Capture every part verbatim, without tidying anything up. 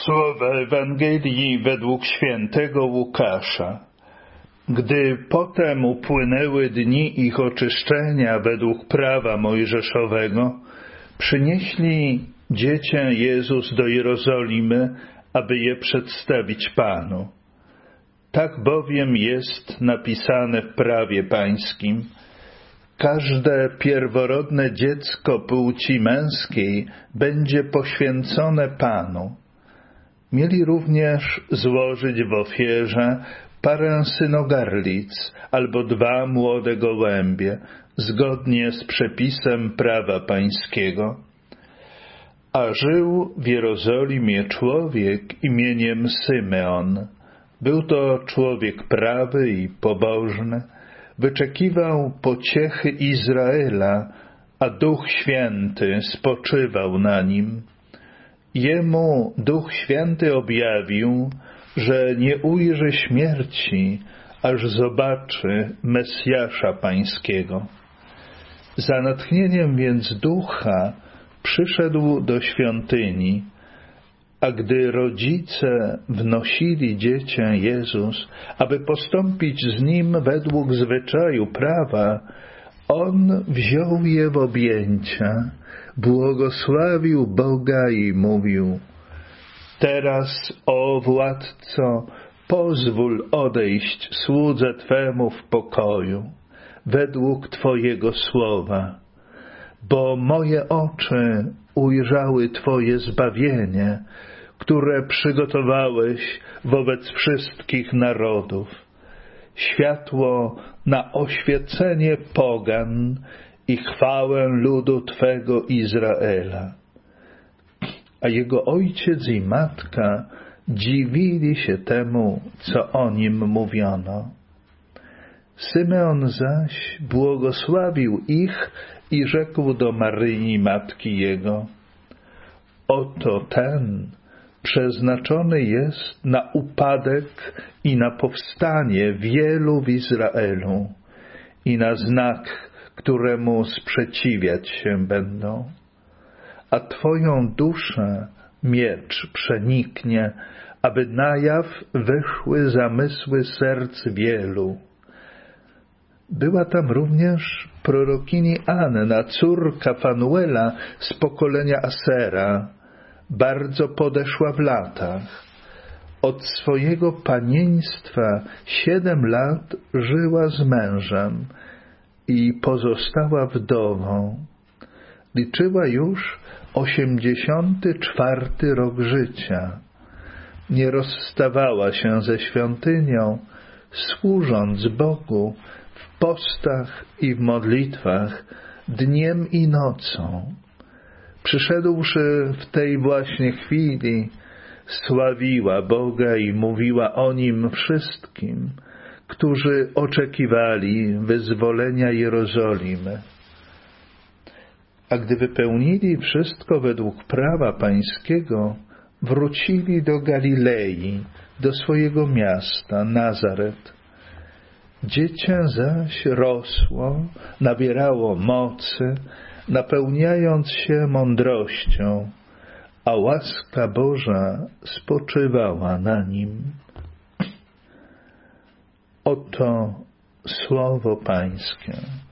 Słowa Ewangelii według świętego Łukasza. Gdy potem upłynęły dni ich oczyszczenia według prawa mojżeszowego, przynieśli dziecię Jezus do Jerozolimy, aby je przedstawić Panu. Tak bowiem jest napisane w prawie pańskim: każde pierworodne dziecko płci męskiej będzie poświęcone Panu. Mieli również złożyć w ofierze parę synogarlic albo dwa młode gołębie, zgodnie z przepisem prawa pańskiego. A żył w Jerozolimie człowiek imieniem Symeon. Był to człowiek prawy i pobożny, wyczekiwał pociechy Izraela, a Duch Święty spoczywał na nim. Jemu Duch Święty objawił, że nie ujrzy śmierci, aż zobaczy Mesjasza Pańskiego. Za natchnieniem więc Ducha przyszedł do świątyni, a gdy rodzice wnosili dziecię Jezus, aby postąpić z nim według zwyczaju prawa, on wziął je w objęcia, błogosławił Boga i mówił: teraz, o Władco, pozwól odejść słudze Twemu w pokoju, według Twojego słowa, bo moje oczy ujrzały Twoje zbawienie, które przygotowałeś wobec wszystkich narodów, światło na oświecenie pogan i chwałę ludu Twego Izraela. A jego ojciec i matka dziwili się temu, co o nim mówiono. Symeon zaś błogosławił ich i rzekł do Maryi, matki jego: oto ten przeznaczony jest na upadek i na powstanie wielu w Izraelu i na znak, któremu sprzeciwiać się będą. A Twoją duszę miecz przeniknie, aby na jaw wyszły zamysły serc wielu. Była tam również prorokini Anna, córka Fanuela z pokolenia Asera, bardzo podeszła w latach. Od swojego panieństwa siedem lat żyła z mężem i pozostała wdową. Liczyła już osiemdziesiąty czwarty rok życia. Nie rozstawała się ze świątynią, służąc Bogu w postach i w modlitwach dniem i nocą. Przyszedłszy w tej właśnie chwili, sławiła Boga i mówiła o Nim wszystkim, którzy oczekiwali wyzwolenia Jerozolimy. A gdy wypełnili wszystko według prawa pańskiego, wrócili do Galilei, do swojego miasta Nazaret. Dziecię zaś rosło, nabierało mocy, napełniając się mądrością, a łaska Boża spoczywała na nim. Oto słowo pańskie.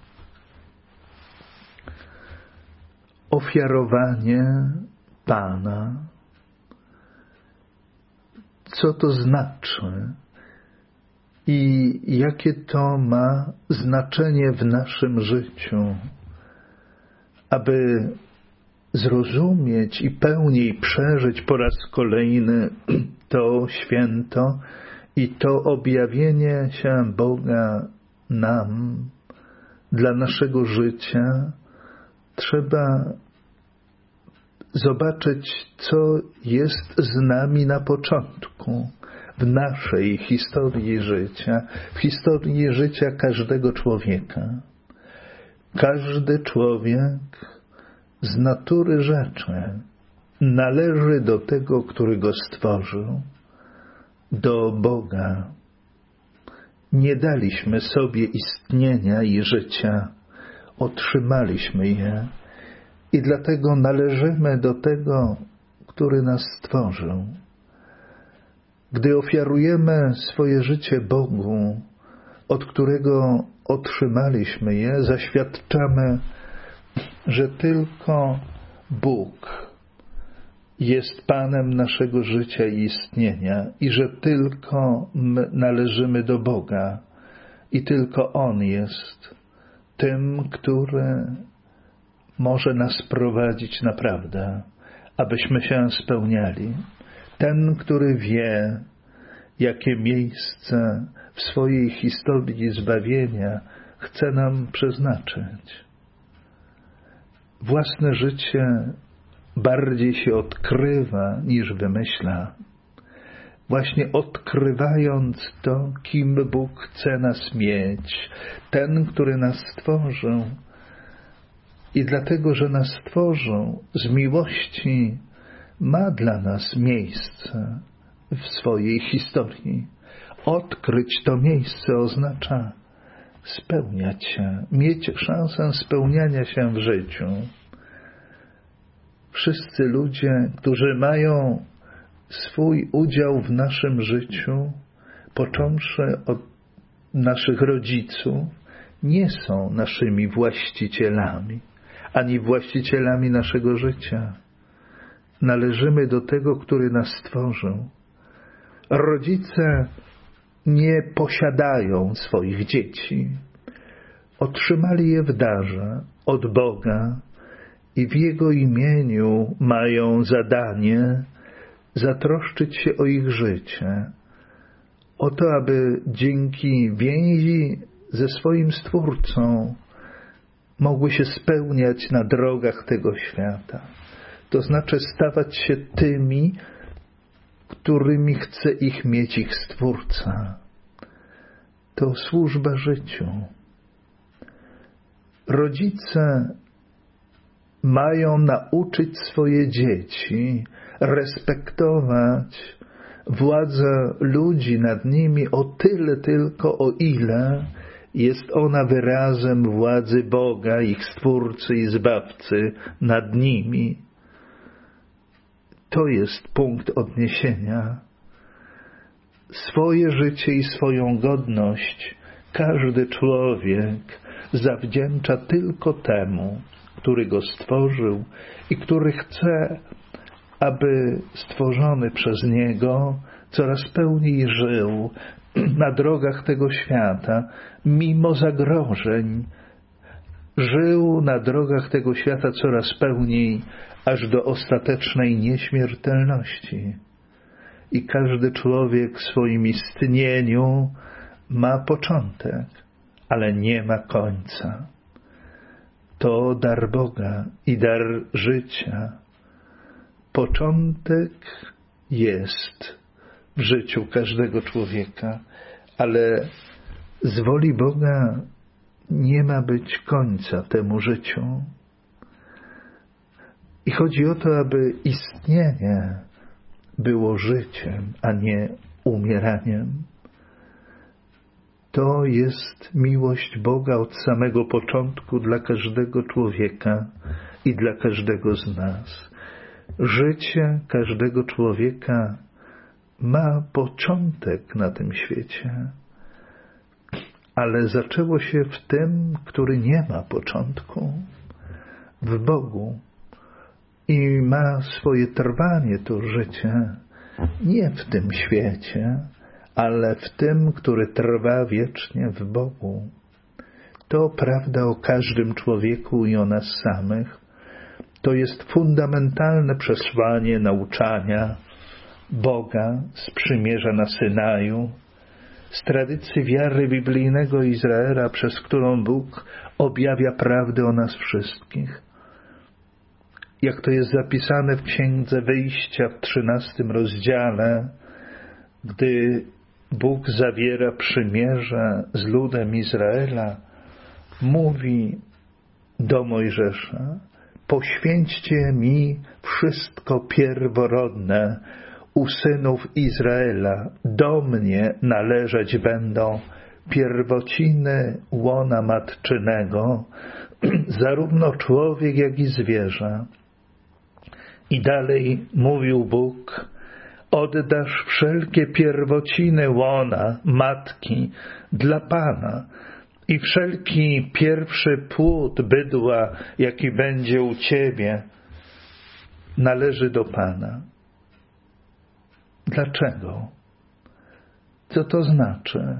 Ofiarowanie Pana. Co to znaczy i jakie to ma znaczenie w naszym życiu, aby zrozumieć i pełniej przeżyć po raz kolejny to święto i to objawienie się Boga nam dla naszego życia. Trzeba zobaczyć, co jest z nami na początku, w naszej historii życia, w historii życia każdego człowieka. Każdy człowiek z natury rzeczy należy do tego, który go stworzył, do Boga. Nie daliśmy sobie istnienia i życia, otrzymaliśmy je i dlatego należymy do tego, który nas stworzył. Gdy ofiarujemy swoje życie Bogu, od którego otrzymaliśmy je, zaświadczamy, że tylko Bóg jest Panem naszego życia i istnienia i że tylko my należymy do Boga i tylko On jest tym, który może nas prowadzić naprawdę, abyśmy się spełniali. Ten, który wie, jakie miejsce w swojej historii zbawienia chce nam przeznaczyć. Własne życie bardziej się odkrywa niż wymyśla. Właśnie odkrywając to, kim Bóg chce nas mieć, ten, który nas stworzył. I dlatego, że nas stworzył z miłości, ma dla nas miejsce w swojej historii. Odkryć to miejsce oznacza spełniać się, mieć szansę spełniania się w życiu. Wszyscy ludzie, którzy mają swój udział w naszym życiu, począwszy od naszych rodziców, nie są naszymi właścicielami, ani właścicielami naszego życia. Należymy do tego, który nas stworzył. Rodzice nie posiadają swoich dzieci. Otrzymali je w darze od Boga i w Jego imieniu mają zadanie zatroszczyć się o ich życie, o to, aby dzięki więzi ze swoim Stwórcą mogły się spełniać na drogach tego świata. To znaczy stawać się tymi, którymi chce ich mieć ich Stwórca. To służba życiu. Rodzice mają nauczyć swoje dzieci respektować władzę ludzi nad nimi o tyle tylko, o ile jest ona wyrazem władzy Boga, ich Stwórcy i Zbawcy nad nimi. To jest punkt odniesienia. Swoje życie i swoją godność każdy człowiek zawdzięcza tylko temu, który go stworzył i który chce, aby stworzony przez Niego coraz pełniej żył na drogach tego świata, mimo zagrożeń. Żył na drogach tego świata coraz pełniej, aż do ostatecznej nieśmiertelności. I każdy człowiek w swoim istnieniu ma początek, ale nie ma końca. To dar Boga i dar życia. Początek jest w życiu każdego człowieka, ale z woli Boga nie ma być końca temu życiu. I chodzi o to, aby istnienie było życiem, a nie umieraniem. To jest miłość Boga od samego początku dla każdego człowieka i dla każdego z nas. Życie każdego człowieka ma początek na tym świecie, ale zaczęło się w tym, który nie ma początku, w Bogu. I ma swoje trwanie to życie nie w tym świecie, ale w tym, który trwa wiecznie w Bogu. To prawda o każdym człowieku i o nas samych. To jest fundamentalne przesłanie nauczania Boga z przymierza na Synaju, z tradycji wiary biblijnego Izraela, przez którą Bóg objawia prawdę o nas wszystkich. Jak to jest zapisane w Księdze Wyjścia w trzynastym rozdziale, gdy Bóg zawiera przymierze z ludem Izraela, mówi do Mojżesza: poświęćcie mi wszystko pierworodne u synów Izraela, do mnie należeć będą pierwociny łona matczynego, zarówno człowiek, jak i zwierzę. I dalej mówił Bóg: oddasz wszelkie pierwociny łona, matki, dla Pana i wszelki pierwszy płód bydła, jaki będzie u Ciebie, należy do Pana. Dlaczego? Co to znaczy?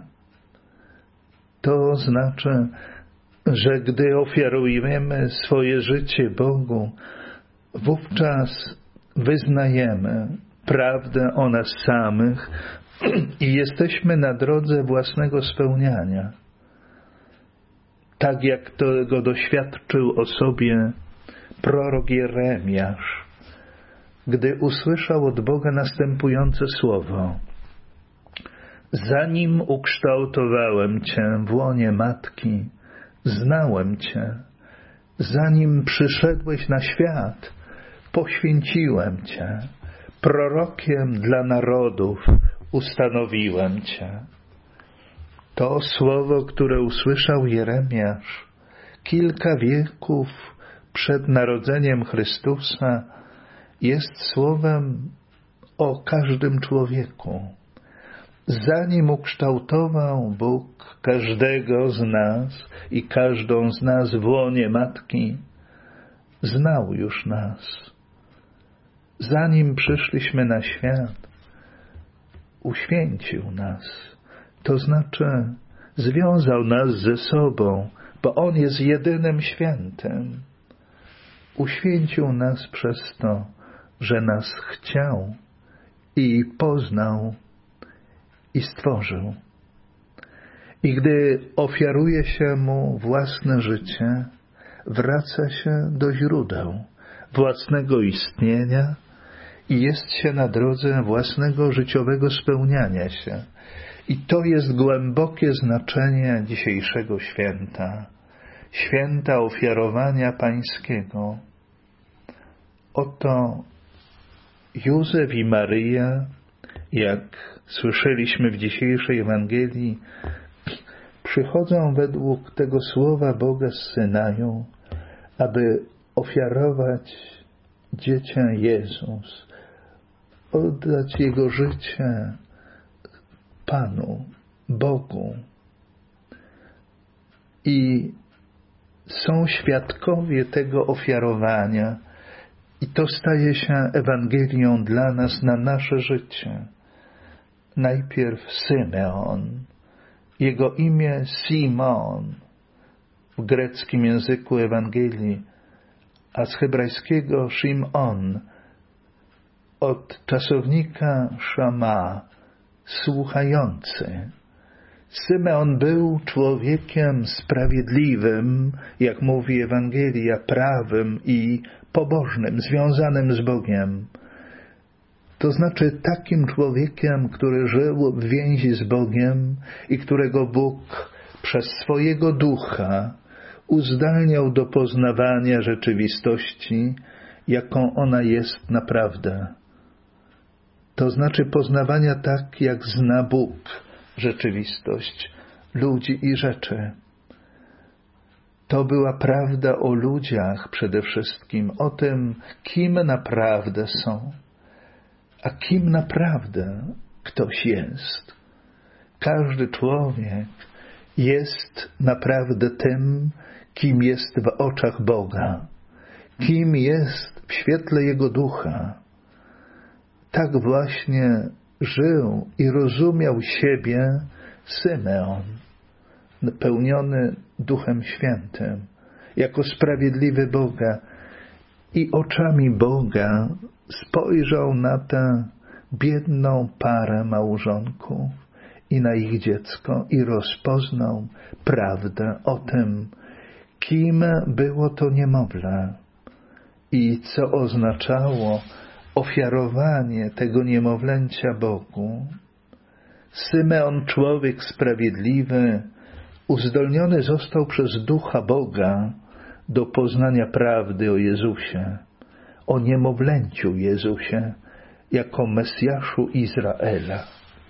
To znaczy, że gdy ofiarujemy swoje życie Bogu, wówczas wyznajemy prawdę o nas samych i jesteśmy na drodze własnego spełniania. Tak jak tego doświadczył o sobie prorok Jeremiasz, gdy usłyszał od Boga następujące słowo: zanim ukształtowałem Cię w łonie matki, znałem Cię. Zanim przyszedłeś na świat, poświęciłem Cię. Prorokiem dla narodów ustanowiłem Cię. To słowo, które usłyszał Jeremiasz kilka wieków przed narodzeniem Chrystusa, jest słowem o każdym człowieku. Zanim ukształtował Bóg każdego z nas i każdą z nas w łonie matki, znał już nas. Zanim przyszliśmy na świat, uświęcił nas. To znaczy, związał nas ze sobą, bo On jest jedynym świętym. Uświęcił nas przez to, że nas chciał i poznał i stworzył. I gdy ofiaruje się Mu własne życie, wraca się do źródeł własnego istnienia i jest się na drodze własnego życiowego spełniania się. I to jest głębokie znaczenie dzisiejszego święta. Święta ofiarowania Pańskiego. Oto Józef i Maryja, jak słyszeliśmy w dzisiejszej Ewangelii, przychodzą według tego słowa Boga z Synaju, aby ofiarować dziecię Jezus, oddać Jego życie Panu, Bogu. I są świadkowie tego ofiarowania i to staje się Ewangelią dla nas na nasze życie. Najpierw Symeon, jego imię Simon w greckim języku Ewangelii, a z hebrajskiego Shimon, od czasownika Shama, słuchający. Symeon był człowiekiem sprawiedliwym, jak mówi Ewangelia, prawym i pobożnym, związanym z Bogiem. To znaczy takim człowiekiem, który żył w więzi z Bogiem i którego Bóg przez swojego ducha uzdalniał do poznawania rzeczywistości, jaką ona jest naprawdę. To znaczy poznawania tak, jak zna Bóg rzeczywistość ludzi i rzeczy. To była prawda o ludziach przede wszystkim, o tym, kim naprawdę są, a kim naprawdę ktoś jest. Każdy człowiek jest naprawdę tym, kim jest w oczach Boga, kim jest w świetle Jego ducha. Tak właśnie żył i rozumiał siebie Symeon, napełniony Duchem Świętym, jako sprawiedliwy Boga i oczami Boga spojrzał na tę biedną parę małżonków i na ich dziecko i rozpoznał prawdę o tym, kim było to niemowlę i co oznaczało ofiarowanie tego niemowlęcia Bogu. Symeon, człowiek sprawiedliwy, uzdolniony został przez Ducha Boga do poznania prawdy o Jezusie, o niemowlęciu Jezusie, jako Mesjaszu Izraela.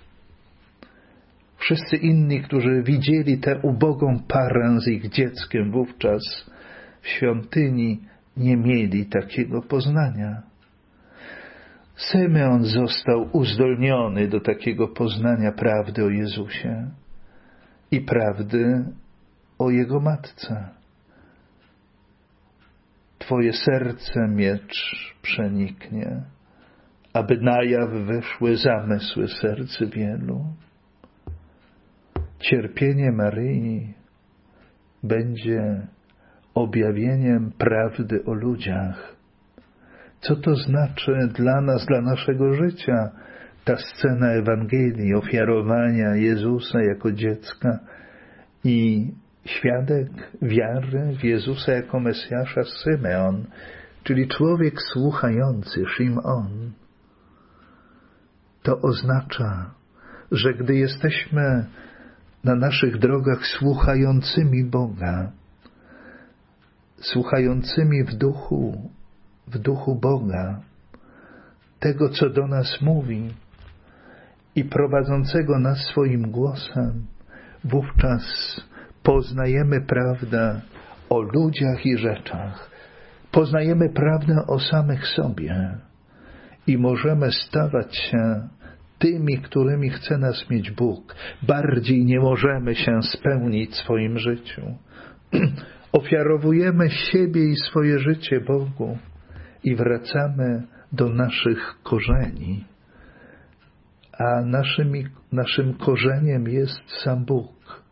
Wszyscy inni, którzy widzieli tę ubogą parę z ich dzieckiem wówczas w świątyni, nie mieli takiego poznania. Symeon został uzdolniony do takiego poznania prawdy o Jezusie i prawdy o Jego Matce. Twoje serce miecz przeniknie, aby na jaw wyszły zamysły serc wielu. Cierpienie Maryi będzie objawieniem prawdy o ludziach. Co to znaczy dla nas, dla naszego życia, ta scena Ewangelii, ofiarowania Jezusa jako dziecka i świadek wiary w Jezusa jako Mesjasza Symeon, czyli człowiek słuchający, Szymon. To oznacza, że gdy jesteśmy na naszych drogach słuchającymi Boga, słuchającymi w duchu, w duchu Boga, tego, co do nas mówi i prowadzącego nas swoim głosem, wówczas poznajemy prawdę o ludziach i rzeczach. Poznajemy prawdę o samych sobie i możemy stawać się tymi, którymi chce nas mieć Bóg. Bardziej nie możemy się spełnić w swoim życiu. Ofiarowujemy siebie i swoje życie Bogu i wracamy do naszych korzeni. A naszymi, naszym korzeniem jest sam Bóg.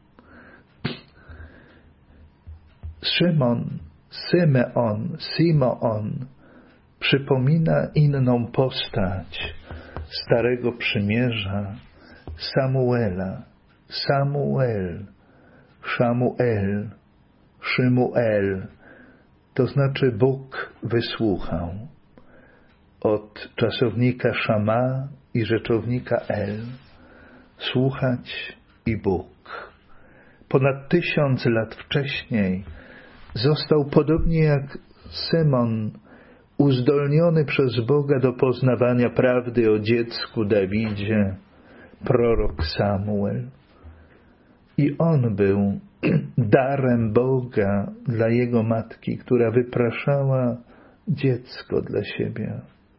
Szymon, Symeon, Simeon przypomina inną postać Starego Przymierza, Samuela. Samuel, Szamuel, Szymuel, to znaczy Bóg wysłuchał. Od czasownika Szama i rzeczownika El, słuchać i Bóg. Ponad tysiąc lat wcześniej został, podobnie jak Szymon, uzdolniony przez Boga do poznawania prawdy o dziecku Dawidzie, prorok Samuel. I on był darem Boga dla jego matki, która wypraszała dziecko dla siebie.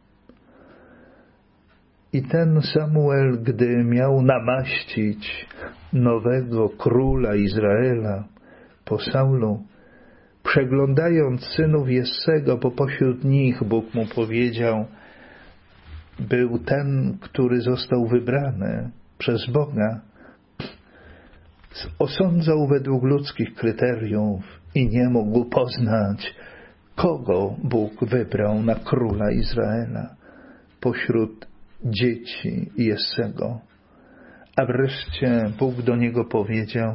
I ten Samuel, gdy miał namaścić nowego króla Izraela po Saulu, przeglądając synów Jessego, bo pośród nich Bóg mu powiedział, był ten, który został wybrany przez Boga, osądzał według ludzkich kryteriów i nie mógł poznać, kogo Bóg wybrał na króla Izraela pośród dzieci Jessego. A wreszcie Bóg do niego powiedział,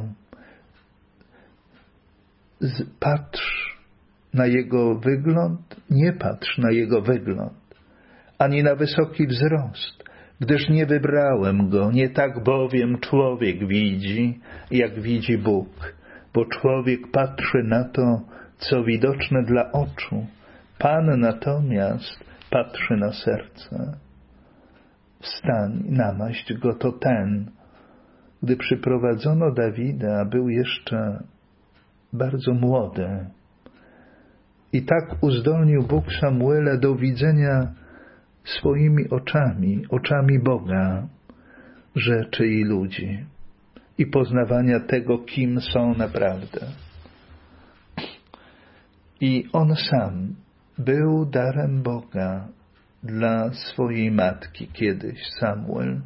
patrz na jego wygląd, nie patrz na jego wygląd, ani na wysoki wzrost, gdyż nie wybrałem go, nie tak bowiem człowiek widzi, jak widzi Bóg, bo człowiek patrzy na to, co widoczne dla oczu, Pan natomiast patrzy na serce. Wstań, namaść go, to ten. Gdy przyprowadzono Dawida, był jeszcze bardzo młody. I tak uzdolnił Bóg Samuela do widzenia swoimi oczami, oczami Boga, rzeczy i ludzi i poznawania tego, kim są naprawdę. I on sam był darem Boga dla swojej matki kiedyś, Samuel.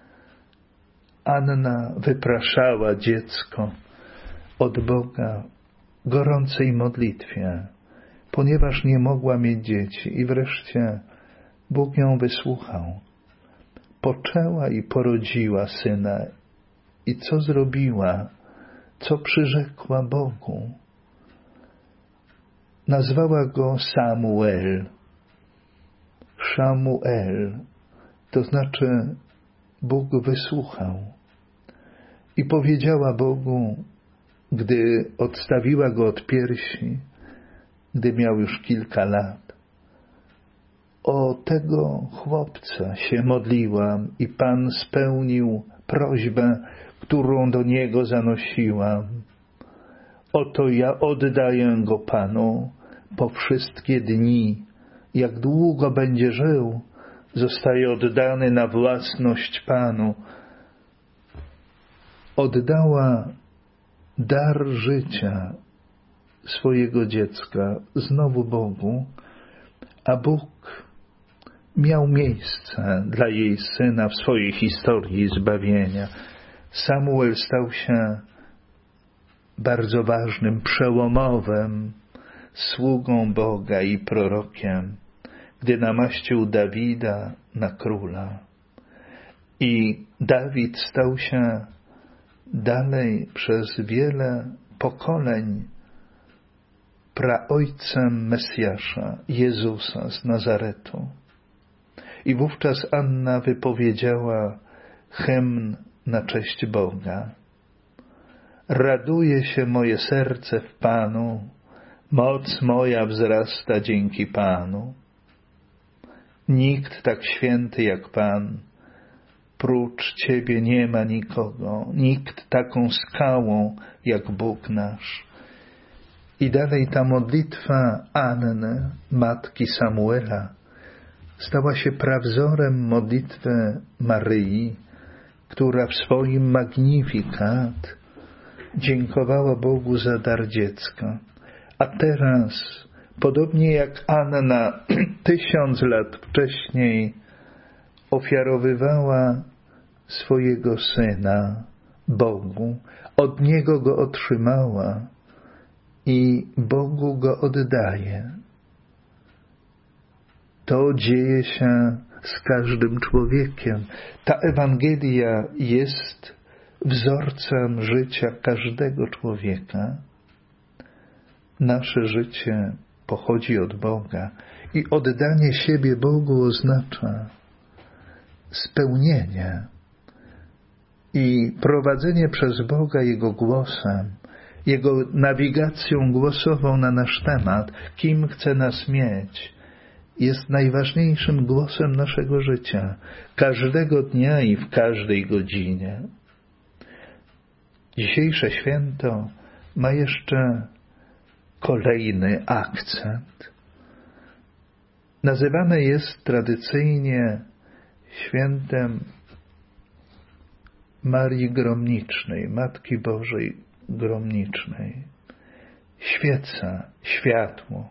Anna wypraszała dziecko od Boga w gorącej modlitwie, ponieważ nie mogła mieć dzieci i wreszcie Bóg ją wysłuchał. Poczęła i porodziła syna. I co zrobiła? Co przyrzekła Bogu? Nazwała go Samuel. Szamuel, to znaczy Bóg wysłuchał. I powiedziała Bogu, gdy odstawiła go od piersi, gdy miał już kilka lat, o tego chłopca się modliłam i Pan spełnił prośbę, którą do niego zanosiłam. Oto ja oddaję go Panu po wszystkie dni. Jak długo będzie żył, zostaje oddany na własność Panu, oddała dar życia swojego dziecka znowu Bogu, a Bóg miał miejsce dla jej syna w swojej historii zbawienia. Samuel stał się bardzo ważnym, przełomowym sługą Boga i prorokiem, gdy namaścił Dawida na króla. I Dawid stał się dalej przez wiele pokoleń praojcem Mesjasza, Jezusa z Nazaretu. I wówczas Anna wypowiedziała hymn na cześć Boga. Raduje się moje serce w Panu, moc moja wzrasta dzięki Panu. Nikt tak święty jak Pan, prócz Ciebie nie ma nikogo, nikt taką skałą jak Bóg nasz. I dalej ta modlitwa Anny, matki Samuela, stała się prawzorem modlitwy Maryi, która w swoim Magnificat dziękowała Bogu za dar dziecka. A teraz, podobnie jak Anna tysiąc lat wcześniej ofiarowywała swojego syna Bogu, od Niego go otrzymała i Bogu go oddaje. To dzieje się z każdym człowiekiem. Ta Ewangelia jest wzorcem życia każdego człowieka. Nasze życie pochodzi od Boga i oddanie siebie Bogu oznacza spełnienie i prowadzenie przez Boga Jego głosem, Jego nawigacją głosową na nasz temat, kim chce nas mieć, jest najważniejszym głosem naszego życia, każdego dnia i w każdej godzinie. Dzisiejsze święto ma jeszcze kolejny akcent. Nazywane jest tradycyjnie świętem Marii Gromnicznej, Matki Bożej Gromnicznej. Świeca, światło.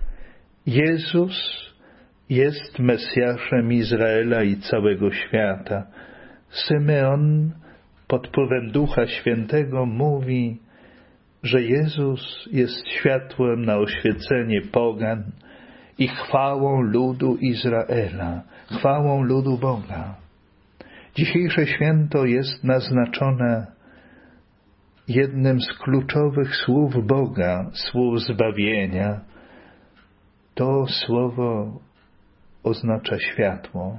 Jezus jest Mesjaszem Izraela i całego świata. Symeon pod wpływem Ducha Świętego mówi, że Jezus jest światłem na oświecenie pogan i chwałą ludu Izraela, chwałą ludu Boga. Dzisiejsze święto jest naznaczone jednym z kluczowych słów Boga, słów zbawienia. To słowo oznacza światło,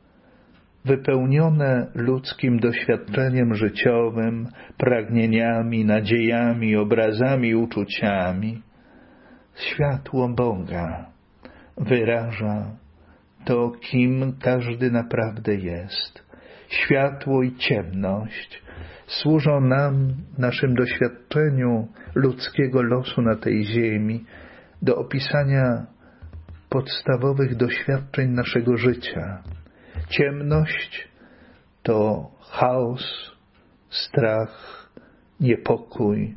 wypełnione ludzkim doświadczeniem życiowym, pragnieniami, nadziejami, obrazami, uczuciami. Światło Boga wyraża to, kim każdy naprawdę jest. Światło i ciemność służą nam, naszym doświadczeniu ludzkiego losu na tej ziemi, do opisania podstawowych doświadczeń naszego życia. Ciemność to chaos, strach, niepokój,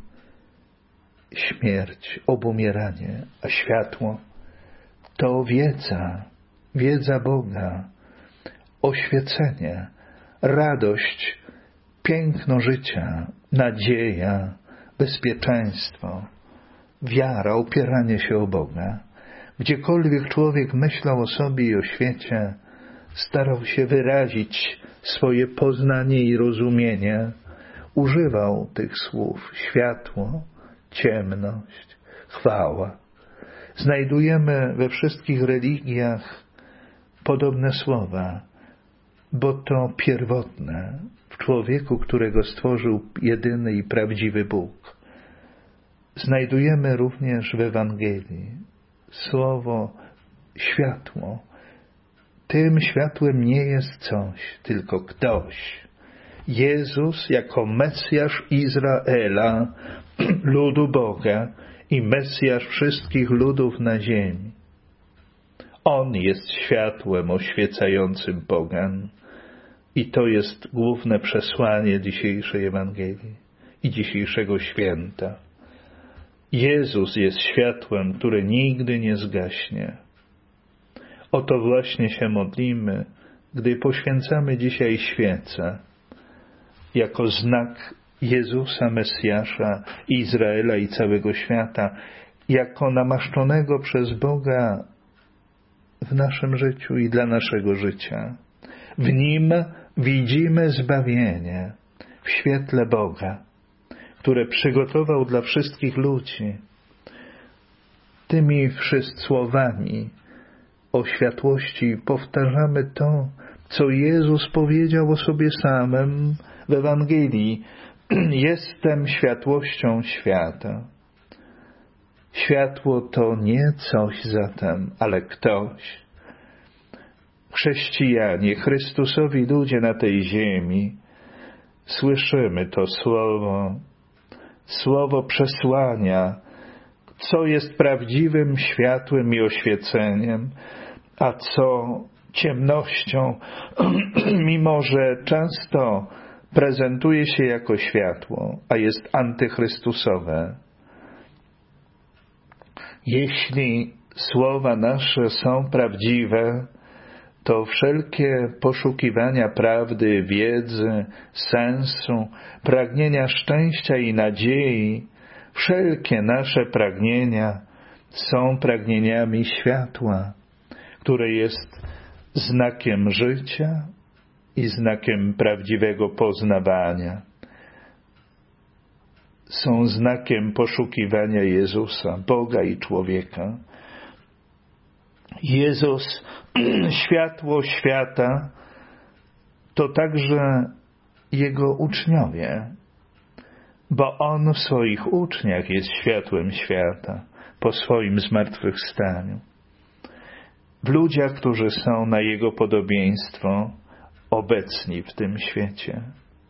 śmierć, obumieranie, a światło to wiedza, wiedza Boga, oświecenie, radość, piękno życia, nadzieja, bezpieczeństwo, wiara, opieranie się o Boga. Gdziekolwiek człowiek myślał o sobie i o świecie, starał się wyrazić swoje poznanie i rozumienie, używał tych słów: światło, ciemność, chwała. Znajdujemy we wszystkich religiach podobne słowa, bo to pierwotne w człowieku, którego stworzył jedyny i prawdziwy Bóg. Znajdujemy również w Ewangelii słowo światło. Tym światłem nie jest coś, tylko ktoś. Jezus jako Mesjasz Izraela, ludu Boga i Mesjasz wszystkich ludów na ziemi. On jest światłem oświecającym pogan. I to jest główne przesłanie dzisiejszej Ewangelii i dzisiejszego święta. Jezus jest światłem, które nigdy nie zgaśnie. O to właśnie się modlimy, gdy poświęcamy dzisiaj świecę jako znak Jezusa, Mesjasza, Izraela i całego świata, jako namaszczonego przez Boga w naszym życiu i dla naszego życia. W Nim widzimy zbawienie, w świetle Boga, które przygotował dla wszystkich ludzi. Tymi wszystkimi słowami o światłości powtarzamy to, co Jezus powiedział o sobie samym w Ewangelii. Jestem światłością świata. Światło to nie coś zatem, ale ktoś. Chrześcijanie, Chrystusowi ludzie na tej ziemi, słyszymy to słowo, słowo przesłania, co jest prawdziwym światłem i oświeceniem, a co ciemnością, mimo że często prezentuje się jako światło, a jest antychrystusowe. Jeśli słowa nasze są prawdziwe, to wszelkie poszukiwania prawdy, wiedzy, sensu, pragnienia szczęścia i nadziei, wszelkie nasze pragnienia są pragnieniami światła, które jest znakiem życia i znakiem prawdziwego poznawania. Są znakiem poszukiwania Jezusa, Boga i człowieka. Jezus, światło świata, to także Jego uczniowie, bo On w swoich uczniach jest światłem świata po swoim zmartwychwstaniu. W ludziach, którzy są na Jego podobieństwo, obecni w tym świecie.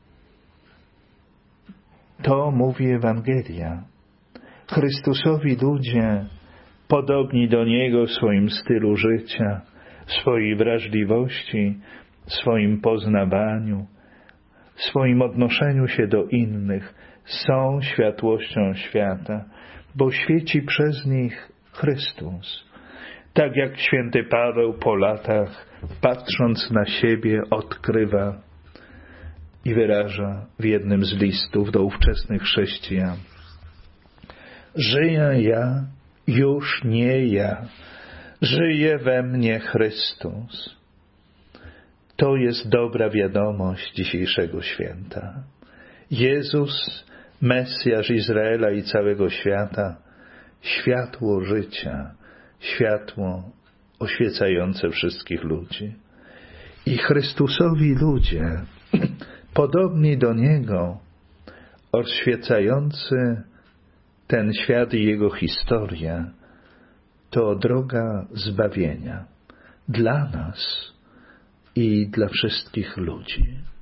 To mówi Ewangelia. Chrystusowi ludzie, podobni do Niego w swoim stylu życia, w swojej wrażliwości, w swoim poznawaniu, w swoim odnoszeniu się do innych, są światłością świata, bo świeci przez nich Chrystus. Tak jak święty Paweł po latach, patrząc na siebie, odkrywa i wyraża w jednym z listów do ówczesnych chrześcijan. Żyję ja, już nie ja, żyje we mnie Chrystus. To jest dobra wiadomość dzisiejszego święta. Jezus, Mesjasz Izraela i całego świata, światło życia, światło oświecające wszystkich ludzi. I Chrystusowi ludzie, podobni do Niego, oświecający ten świat i jego historię, to droga zbawienia dla nas i dla wszystkich ludzi.